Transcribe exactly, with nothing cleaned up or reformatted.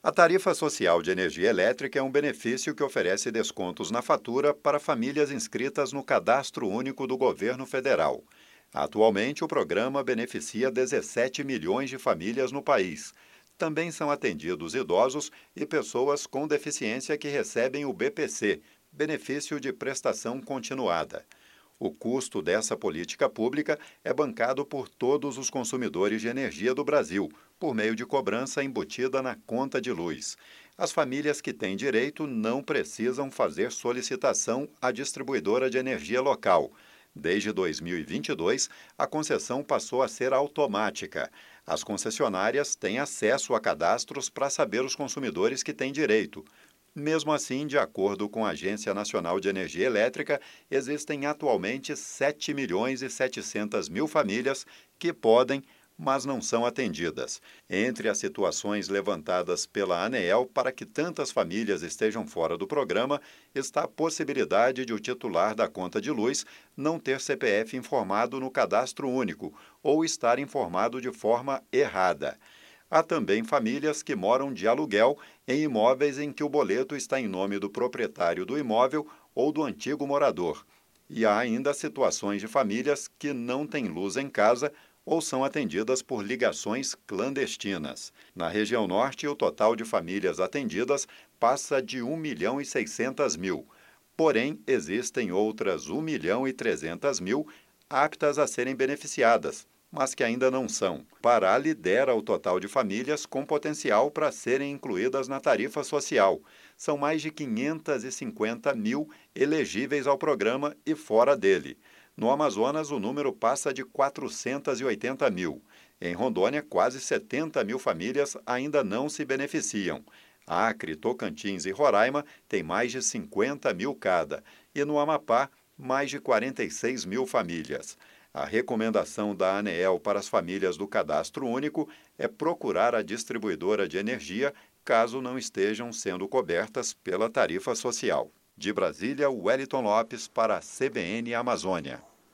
A tarifa social de energia elétrica é um benefício que oferece descontos na fatura para famílias inscritas no Cadastro Único do Governo Federal. Atualmente, o programa beneficia dezessete milhões de famílias no país. Também são atendidos idosos e pessoas com deficiência que recebem o B P C, Benefício de Prestação Continuada. O custo dessa política pública é bancado por todos os consumidores de energia do Brasil, por meio de cobrança embutida na conta de luz. As famílias que têm direito não precisam fazer solicitação à distribuidora de energia local. Desde dois mil e vinte e dois, a concessão passou a ser automática. As concessionárias têm acesso a cadastros para saber os consumidores que têm direito. Mesmo assim, de acordo com a Agência Nacional de Energia Elétrica, existem atualmente sete milhões e setecentas mil famílias que podem, mas não são atendidas. Entre as situações levantadas pela ANEEL para que tantas famílias estejam fora do programa está a possibilidade de o titular da conta de luz não ter C P F informado no Cadastro Único ou estar informado de forma errada. Há também famílias que moram de aluguel em imóveis em que o boleto está em nome do proprietário do imóvel ou do antigo morador. E há ainda situações de famílias que não têm luz em casa ou são atendidas por ligações clandestinas. Na região norte, o total de famílias atendidas passa de um milhão e seiscentas mil. Porém, existem outras um milhão e trezentas mil aptas a serem beneficiadas, mas que ainda não são. Pará lidera o total de famílias com potencial para serem incluídas na tarifa social. São mais de quinhentas e cinquenta mil elegíveis ao programa e fora dele. No Amazonas, o número passa de quatrocentas e oitenta mil. Em Rondônia, quase setenta mil famílias ainda não se beneficiam. Acre, Tocantins e Roraima têm mais de cinquenta mil cada. E no Amapá, mais de quarenta e seis mil famílias. A recomendação da ANEEL para as famílias do Cadastro Único é procurar a distribuidora de energia caso não estejam sendo cobertas pela tarifa social. De Brasília, Wellington Lopes para a C B N Amazônia.